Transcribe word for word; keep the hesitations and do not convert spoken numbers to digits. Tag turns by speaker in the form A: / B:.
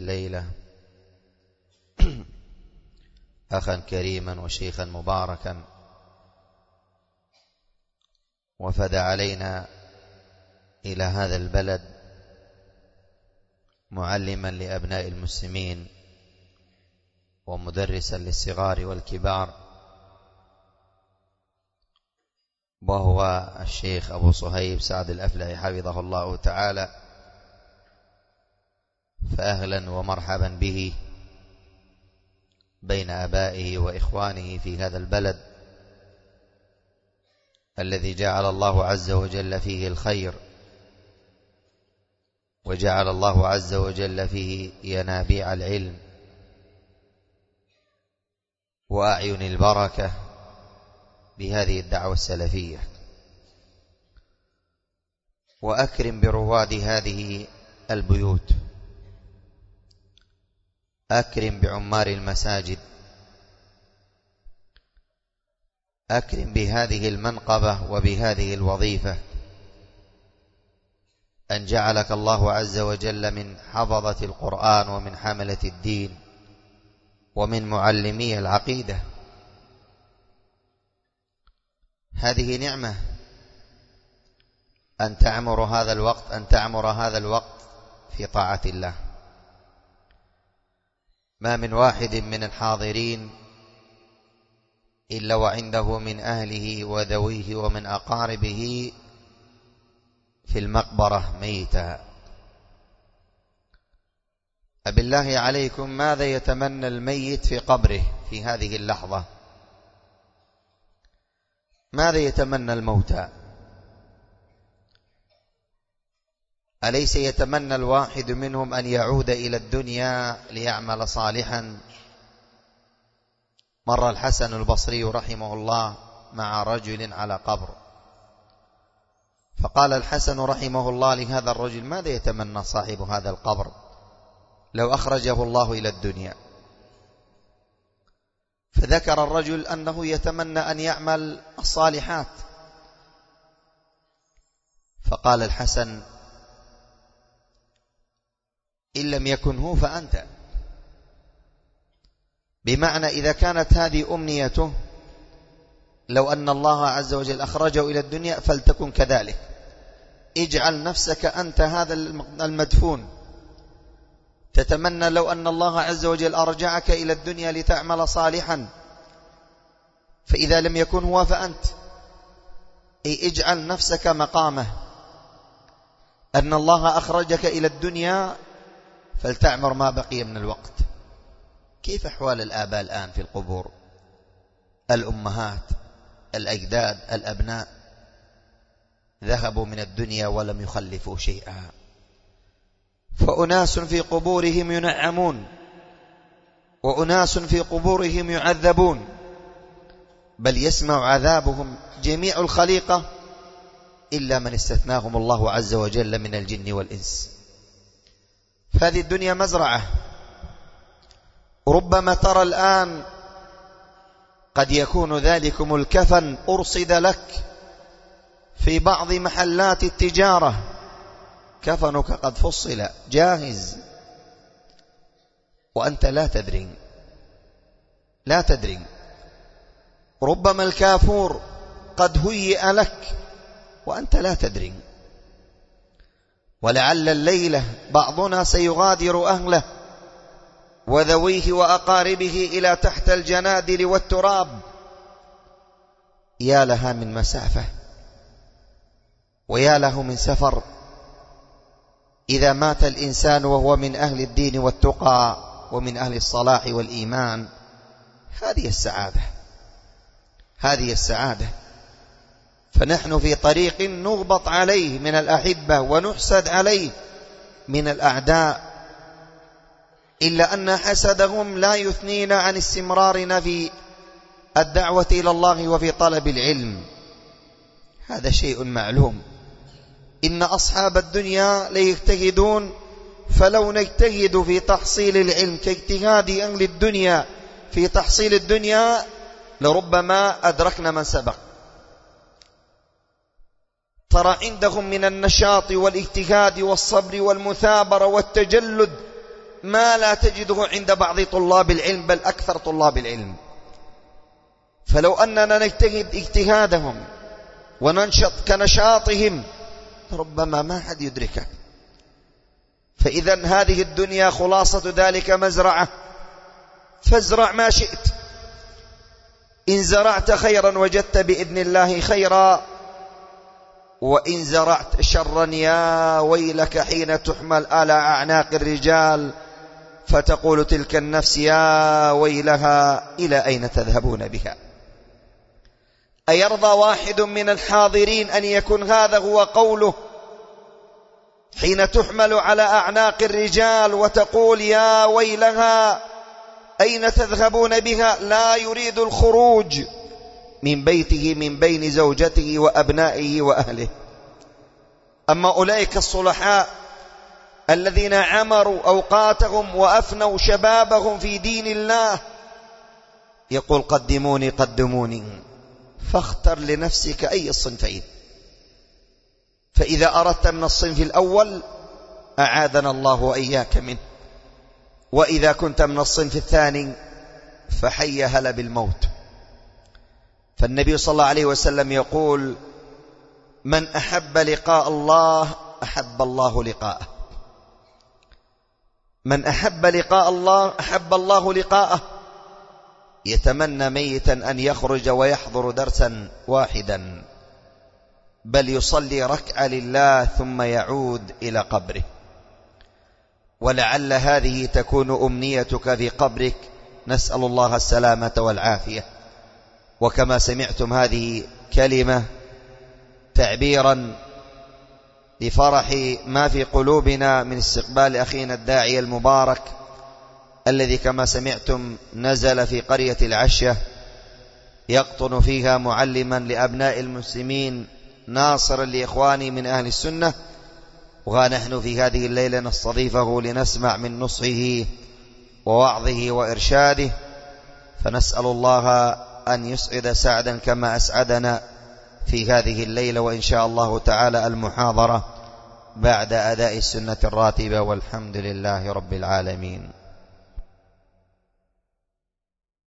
A: الليلة أخا كريما وشيخا مباركا وفد علينا إلى هذا البلد معلما لأبناء المسلمين ومدرسا للصغار والكبار، وهو الشيخ أبو صهيب سعد الأفلحي حفظه الله تعالى. فأهلا ومرحبا به بين آبائه وإخوانه في هذا البلد الذي جعل الله عز وجل فيه الخير، وجعل الله عز وجل فيه ينابيع العلم وأعين البركة بهذه الدعوة السلفية. وأكرم برواد هذه البيوت، أكرم بعمار المساجد، أكرم بهذه المنقبة وبهذه الوظيفة، أن جعلك الله عز وجل من حفظة القرآن ومن حملة الدين ومن معلمي العقيدة. هذه نعمة أن تعمر هذا الوقت أن تعمر هذا الوقت في طاعة الله. ما من واحد من الحاضرين إلا وعنده من أهله وذويه ومن أقاربه في المقبرة ميتا. أبالله عليكم، ماذا يتمنى الميت في قبره في هذه اللحظة؟ ماذا يتمنى الموتى؟ أليس يتمنى الواحد منهم أن يعود إلى الدنيا ليعمل صالحا؟ مر الحسن البصري رحمه الله مع رجل على قبر، فقال الحسن رحمه الله لهذا الرجل: ماذا يتمنى صاحب هذا القبر لو أخرجه الله إلى الدنيا؟ فذكر الرجل أنه يتمنى أن يعمل الصالحات. فقال الحسن: إن لم يكن هو فأنت. بمعنى إذا كانت هذه أمنيته، لو أن الله عز وجل أخرجه إلى الدنيا فلتكن كذلك. اجعل نفسك أنت هذا المدفون تتمنى لو أن الله عز وجل أرجعك إلى الدنيا لتعمل صالحا، فإذا لم يكن هو فأنت. أي اجعل نفسك مقامه، أن الله أخرجك إلى الدنيا فلتعمر ما بقي من الوقت. كيف أحوال الآباء الآن في القبور؟ الأمهات، الأجداد، الأبناء ذهبوا من الدنيا ولم يخلفوا شيئا. فأناس في قبورهم ينعمون، وأناس في قبورهم يعذبون، بل يسمع عذابهم جميع الخليقة إلا من استثناهم الله عز وجل من الجن والإنس. فهذه الدنيا مزرعة. ربما ترى الآن قد يكون ذلكم الكفن أرصد لك في بعض محلات التجارة، كفنك قد فصل جاهز، وأنت لا تدري لا تدري ربما الكافور قد هيئ لك وأنت لا تدري. ولعل الليلة بعضنا سيغادر أهله وذويه وأقاربه إلى تحت الجنادل والتراب. يا لها من مسافة ويا له من سفر إذا مات الإنسان وهو من أهل الدين والتقى ومن أهل الصلاح والإيمان. هذه السعادة، هذه السعادة. فنحن في طريق نغبط عليه من الأحبة ونحسد عليه من الأعداء، إلا أن حسدهم لا يثنينا عن استمرارنا في الدعوة إلى الله وفي طلب العلم. هذا شيء معلوم. إن أصحاب الدنيا ليجتهدون، فلو نجتهد في تحصيل العلم كاجتهاد أهل الدنيا في تحصيل الدنيا لربما أدركنا من سبق. ترى عندهم من النشاط والاجتهاد والصبر والمثابرة والتجلد ما لا تجده عند بعض طلاب العلم بل أكثر طلاب العلم. فلو أننا نجتهد اجتهادهم وننشط كنشاطهم ربما ما حد يدركه. فإذا هذه الدنيا خلاصة ذلك مزرعة، فازرع ما شئت، إن زرعت خيرا وجدت بإذن الله خيرا، وإن زرعت شرا يا ويلك حين تحمل على أعناق الرجال فتقول تلك النفس يا ويلها إلى أين تذهبون بها. أيرضى واحد من الحاضرين أن يكون هذا هو قوله حين تحمل على أعناق الرجال وتقول يا ويلها أين تذهبون بها؟ لا يريد الخروج من بيته من بين زوجته وأبنائه وأهله. أما أولئك الصلحاء الذين عمروا أوقاتهم وأفنوا شبابهم في دين الله يقول قدموني قدموني، فاختر لنفسك أي الصنفين. فإذا أردت من الصنف الأول أعاذنا الله وإياك منه، وإذا كنت من الصنف الثاني فحي هلا بالموت. فالنبي صلى الله عليه وسلم يقول من أحب لقاء الله أحب الله لقاءه، من أحب لقاء الله أحب الله لقاءه. يتمنى ميتا أن يخرج ويحضر درسا واحدا، بل يصلي ركعة لله ثم يعود إلى قبره. ولعل هذه تكون أمنيتك في قبرك، نسأل الله السلامة والعافية. وكما سمعتم هذه كلمة تعبيرا لفرح ما في قلوبنا من استقبال أخينا الداعية المبارك الذي كما سمعتم نزل في قرية العشة يقطن فيها معلما لأبناء المسلمين ناصرا لإخواني من أهل السنة. ونحن في هذه الليلة نستضيفه لنسمع من نصحه ووعظه وإرشاده، فنسأل الله أن يسعد سعدا كما أسعدنا في هذه الليلة. وإن شاء الله تعالى المحاضرة بعد أداء السنة الراتبة، والحمد لله رب العالمين.